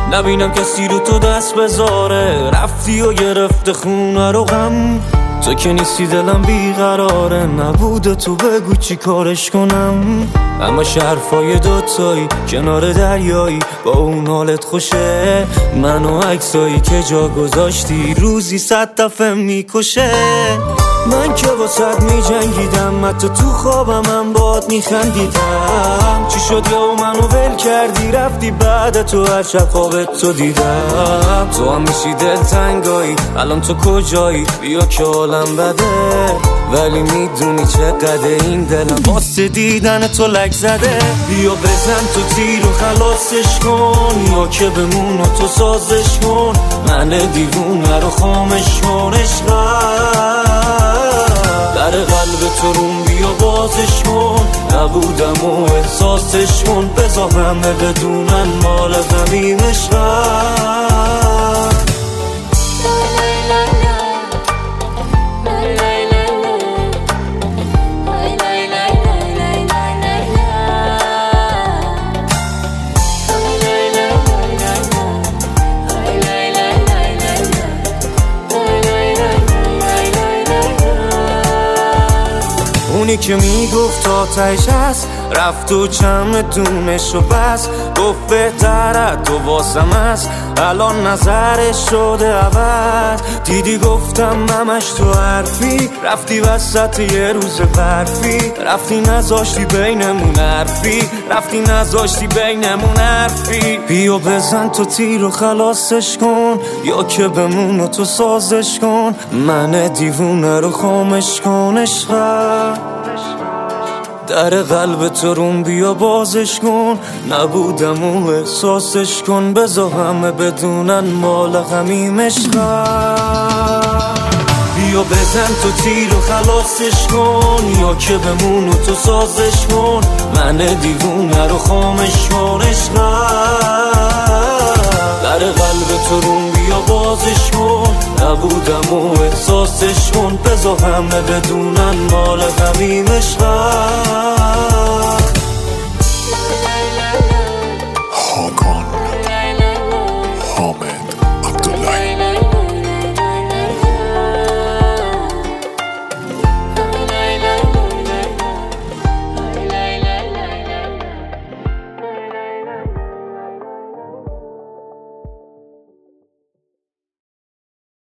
نبینم کسی رو تو دست بذاره. رفتی و گرفته خونه رو غم، تو که نیستی دلم بیقراره. نبوده تو بگو چی کارش کنم. اما حرفای دوتایی کنار دریایی با اون حالت خوشه. من و عکسایی که جا گذاشتی روزی 100 دفعه میکشه. من که واسد میجنگیدم، حتی تو خوابم هم باد میخندیدم. چی شد یا منو ول کردی رفتی بعد تو هر شب خوابت تو دیدم. تو هم میشی دلتنگایی الان تو کجایی؟ بیا که حالم بده ولی میدونی چقدر این دلم واسه دیدن تو لک زده. بیا بزن تو تیر و خلاصش کن، یا که بمون و تو سازش کن. من دیوونه رو خامش کن. در قلب تو روم بیا بازش کن. نبودم و احساسش کن. بذار همه بدونن مال غمیم عشقم. اونی که میگفت آتش هست رفت و چمدونش رو بس. گفت بهتره تو واسم هست، الان نظرش شده عوض. دیدی گفتم همش تو حرفی، رفتی وسط یه روز برفی. رفتی نذاشتی بینمون حرفی، رفتی نذاشتی بینمون حرفی. بیا بزن تو تیر و خلاصش کن، یا که بمون و تو سازش کن. من دیوونه رو خامش کن. عشقم در قلب تو روم بیا بازش کن. نبودم و احساسش کن. بذار همه بدونن مال غمیم عشقم. بیا بزن تو تیر و خلاصش کن، یا که بمون و تو سازش کن. من دیوونه رو خامش کن. عشقم در قلب تو روم بیا بازش کن. نبودم و احساسش کن. بذار همه بدونن مال غمیم عشقم.